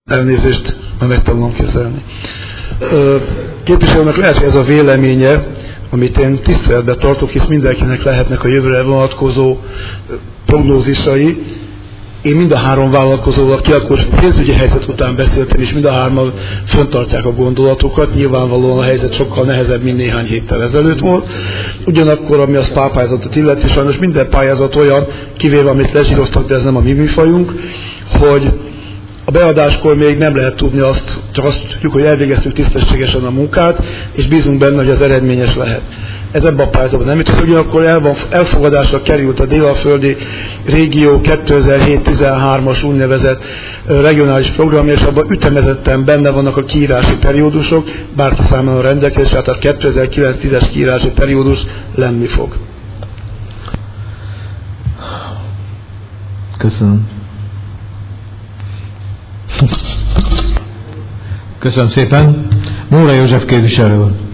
Elnézést, már megtanulom kezelni. Képviselőnek lehet, hogy ez a véleménye, amit én tiszteletben tartok, hisz mindenkinek lehetnek a jövőre vonatkozó prognózisai. Én mind a három vállalkozóval kialakult pénzügyi helyzet után beszéltem, és mind a hárman fenntartják a gondolatokat. Nyilvánvalóan a helyzet sokkal nehezebb, mint néhány héttel ezelőtt volt. Ugyanakkor, ami az pályázatot illeti, sajnos minden pályázat olyan, kivéve amit lezsíroztak, de ez nem a mi műfajunk, hogy a beadáskor még nem lehet tudni azt, csak azt tudjuk, hogy elvégeztük tisztességesen a munkát, és bízunk benne, hogy az eredményes lehet. Ez ebben a pályázatban nem jutott, ugyanakkor elfogadásra került a Dél-Alföldi Régió 2007-13-as úgynevezett regionális programja, és abban ütemezetten benne vannak a kiírási periódusok, bárki számára rendelkezésre, tehát 2009-10-es kiírási periódus lenni fog. Köszönöm. Köszönöm szépen. Móra József képviselő.